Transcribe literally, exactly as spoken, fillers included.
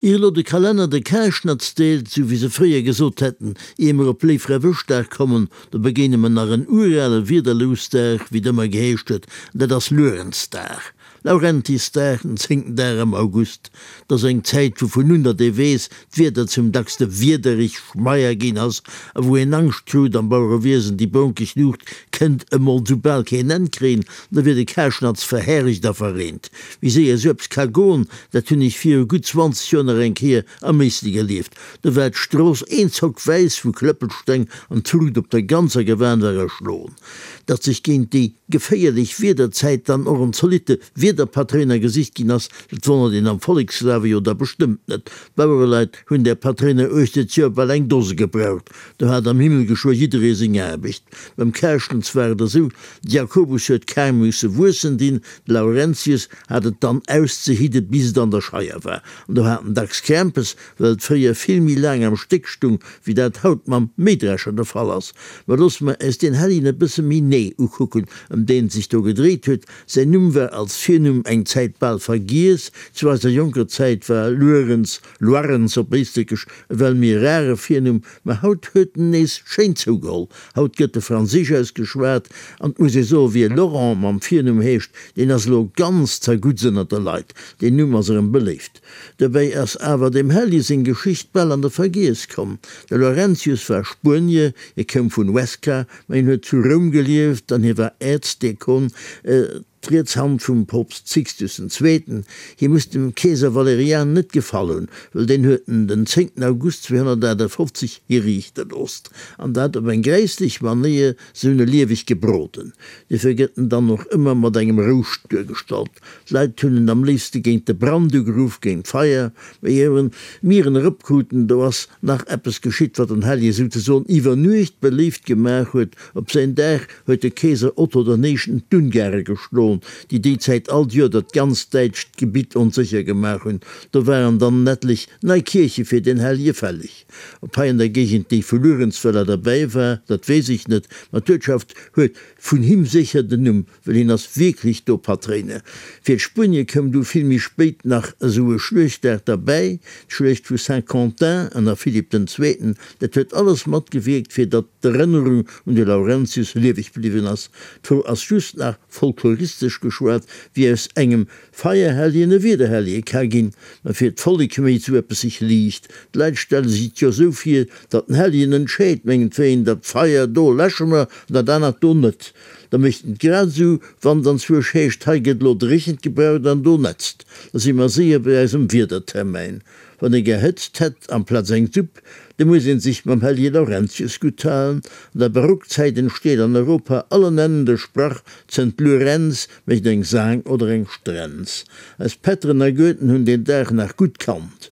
Ilo de Kalender de Kerschnatzdeel zu wie se frier gesot hätten, emer op pleiffrewichtdag kommen, da begene man nach een urale Widerlustag, wie demmer geheescht huet, dat das Lorenzdag. Laurentistagen zinken der am August, dats eng Zeit wo vun hundert D Ws wird er zum dachste widerich schmeier gin ass, a wo en angstrud am Bauerwesen die bonkig lucht, kennt emmol zu Balke nenkreen, da wird de Kerschnatz verherrigt da verrent. Wie se er selbst Kagon, dat hunn ich vier gut zwanzig Joner enk hier am meesli gelieft. Da werd Stroos eenzock weis wo Klöppelsteng an trud op der ganze Gewänder schlohn. Dat sich gegen die gefeierlich Wiederzeit dann euren solite der Patriner Gesicht ginnners, dat wonnner den am Volksslavi oder bestimmt net. Bauerleit hunn der Patriner Öste bei eng Dose gebraucht. Da hat am Himmel geschwo jiresing erbicht. Beim Kerschenzwer der so, Jakobus huet kein musse Wussen din, Laurentius hatt dann auszehidet bis dann der Scheier war. Und da hat dacks Campus welt frier vielmi lang am Stickstung, wie dat haut man Mädrescher der Fall ass. Wa los ma es den Helline bisse mi nee ukucken, um den sich do gedreht huet, se Nummwer als vier eng Zeitball vergies, zwar der junker Zeit war Lorenz Lorenz op Bristisch, well mir rare Finum ma haut hueten nees Schein zugol, haut gëtte Franzisch geschwert, an muss so wie Laurent am Finum heescht, den as lo ganz zergutsennner der Leiit, den Nummer serem beleeft. Dabei erst awer dem Hellisinn Geschichtball an der Vergies kom. Der Laurentius war Spurnie, er kem vun Weska, mein huet zu Rom gelieft, dann hier war Erzdekon, äh, Trietshand vum Popst Sixtussen Zzweten, hier muss dem Käser Valerian net gefallen, weil den hueten den zehnten August zweihundertfünfzig gerichtet ost, an dat op en geistlich Manier söne liewig gebroten. Die vergetten dann noch immer mat engem Rouchtür gestalt. Leiit hunnen am liefste géint de Brandugeruf géint Feier, beiieren mieren Rëpkuten, do was nach Appppes geschitt wat den Hellie Sute so iwwer nuicht belieft gemerk huet, op se Dach huet de Käser Otto der Nation Dungere geschlo, die die Zeit all Jür dat ganz deitscht Gebiet unsicher gemacht hun, da waren dann netlich nei Kirche fir den Hellie fällig. Op ha in der Gegend die Verlorensfäller dabei war, dat wees ich net, Naturschaft huet vun him sicher den Numm, will hin as wirklich do Patrine. Fi Spunje kom du vielmi spät nach so Schlecht der dabei, Schlecht vu Saint-Quentin an der Philipp den Zzweten, dat huet alles mat gewirkt fir dat der Rennerung und de Laurentius lewig blieben ass, to as just nach Folkloristen geschwert, wie es engem Feierhelliene Wiederhellie kagin, man fir volle Kme zu sich liegt. Leitstelle sieht ja so viel, dat den Hellien Schädmengen fein, dat Feier do lächemer, dat dann donnet. Da möchten grad so, wann dann für Schecht heigetlot richend gebaut an do netzt. Das immer sehe bei einem Wiedertermin. Wann er gehetzt hat am Platz eng Typ, de muss in sich beim Hellie Laurentius guttalen. Der Barockzeit entsteht an Europa aller nennende Sprach Sankt Lorenz mit eng Sang oder eng Strenz. Als Petrener Goethen hun den Dach nach gut kannt.